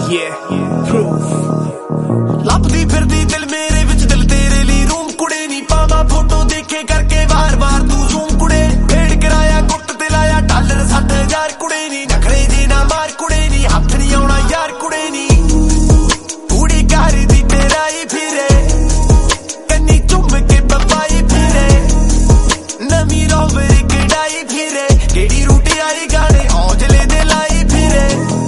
ਲੱਭਦੀ ਫਿਰਦੀ ਦਿਲ ਮੇਰੇ ਵਿੱਚ ਦਿਲ ਤੇਰੇ ਲਈ ਰੂਮ ਕੁੜੇ ਨੀ ਪਾਵਾਂ ਫੋਟੋ ਦੇਖੇ ਕਰਕੇ ਵਾਰ-ਵਾਰ ਤੂੰ ਜ਼ੂਮ ਕੁੜੇ ਢੇੜ ਕਰਾਇਆ ਗੁੱਟ ਤੇ ਲਾਇਆ ਡਾਲਰ 60,000 ਕੁੜੇ ਨੀ ਨਖਰੇ ਜੇ ਨਾ ਮਾਰ ਕੁੜੇ ਨੀ ਹੱਥ ਨੀ ਆਉਣਾ ਯਾਰ ਕੁੜੇ ਨੀ ਪੂਰੀ ਘਰ ਦੀ ਤੇਰਾਈ ਫਿਰੇ ਕੰਨੀ ਚੁੰਮ ਕੇ ਪਪਾਈ ਫਿਰੇ ਨਵੀਂ ਰੋਵਰ ਕਢਾਈ ਫਿਰੇ ਕਿਹੜੀ ਰੂਟੀ ਆਈ ਗਾਣੇ ਔਜਲੇ ਦੇ ਲਾਈ ਫਿਰੇ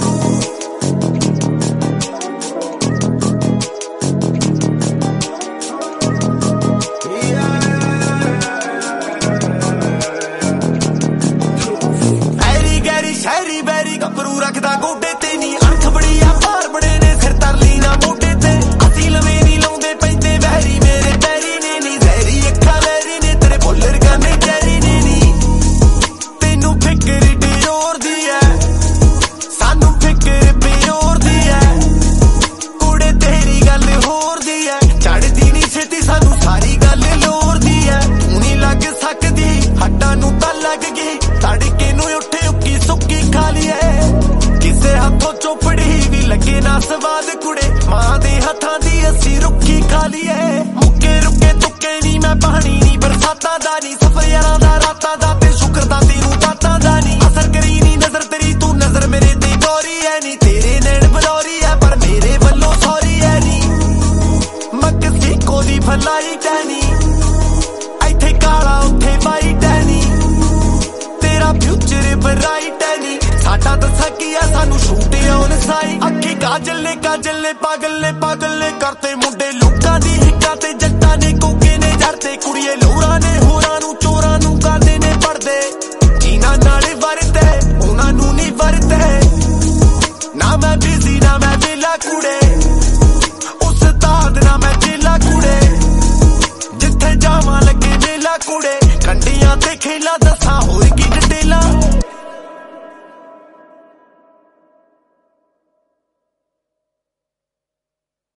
ਸ਼ਹਿਰੀ ਬੈਰੀ ਗੱਭਰੂ ਰੱਖਦਾ ਗੋਡੇ ਤੇ ਨੀ ਅੱਖ ਬੜੀ ਆ ਭਾਰ ਬੜੇ ਨੇ ਸਿਰ ਤਰਲੀ ਨਾ ਮੋਢੇ ਤੇ ਅਸੀਂ ਲਵੇਂ ਨੀ ਲਾਉਂਦੇ ਪੈਂਦੇ ਵਹਿਰੀ ਮੇਰੇ ਪੈਰੀ ਨੇ ਨੀ ਜ਼ਹਿਰੀ ਅੱਖਾਂ ਲੈਰੀ ਨੇ ਤੇਰੇ ਬੋਲਰ ਗਾਨੇ ਚੈਰੀ ਨੇ ਨੀ ਤੈਨੂੰ ਫਿਕਰ ਡਿਓਰ ਦੀ ਐ ਸਾਨੂੰ ਫਿਕਰ ਪਿਓਰ ਦੀ ਐ ਕੁੜੇ ਤੇਰੀ ਗੱਲ ਹੋਰ ਦੀ ਐ ਚੜਦੀ ਨੀ ਛੇਤੀ ਸਾਨੂੰ ਸਾਰੀ ਗੱਲ ਲੋਰ ਦੀ ਐ ਤੂੰ ਨੀ ਲੱਗ ਸਕਦੀ ਹੱਡਾਂ ਨੂੰ ਤਾਂ ਲੱਗ ਗਈ ਤੜਕੇ ਨੂੰ ਉੱਠੇ ਸੁੱਕੀ ਖਾ ਲਈਏ ਕਿਸੇ ਹੱਥੋਂ ਚੋਪੜੀ ਵੀ ਲੱਗੇ ਨਾ ਸਵਾਦ ਕੁੜੇ ਮਾਂ ਦੇ ਹੱਥਾਂ ਦੀ ਅਸੀਂ ਰੁੱਖੀ ਖਾ ਲਈਏ ਮੁੱਕੇ ਰੁੱਕੇ ਤੁੱਕੇ ਨੀ ਮੈਂ ਪਾਣੀ ਨੀ ਬਰਸਾਤਾਂ ਦਾ ਨੀ ਸਫਰ ਯਾਰਾਂ ਦਾ ਰਾਤਾਂ ਦਾ ਤੇ ਸ਼ੁਕਰ ਦਾ ਤੈਨੂੰ ਬਾਤਾਂ ਦਾ ਨੀ ਅਸਰ ਕਰੀ ਨੀ ਨਜ਼ਰ ਤੇਰੀ ਤੂੰ ਨਜ਼ਰ ਮੇਰੇ ਤੇ ਗੌਰੀ ਐ ਨੀ ਤੇਰੇ ਨੈਣ ਬਲੌਰੀ ਐ ਪਰ ਮੇਰੇ ਵੱਲੋਂ ਸੌਰੀ ਐ ਨੀ ਮੈਕਸੀਕੋ ਦੀ ਫਲਾਈ ਟੈਨੀ ਇੱਥੇ ਕਾਲਾ ਉੱਥੇ ਵਾਈਟ ਐ ਨੀ ਤੇਰਾ ਫਿਊਚਰ ਬਰਾਈਟ ਸਾਡਾ ਦੱਸਾਂ ਕੀ ਆ ਸਾਨੂੰ ਸ਼ੂਟ ਆਉਣ ਸਾਈ ਅੱਖੀ ਕਾਜਲ ਨੇ ਪਾਗਲ ਨੇ ਕਰਤੇ ਮੁੰਡੇ ਲੋਕਾਂ ਦੀ ਹਿੱਕਾਂ ਤੇ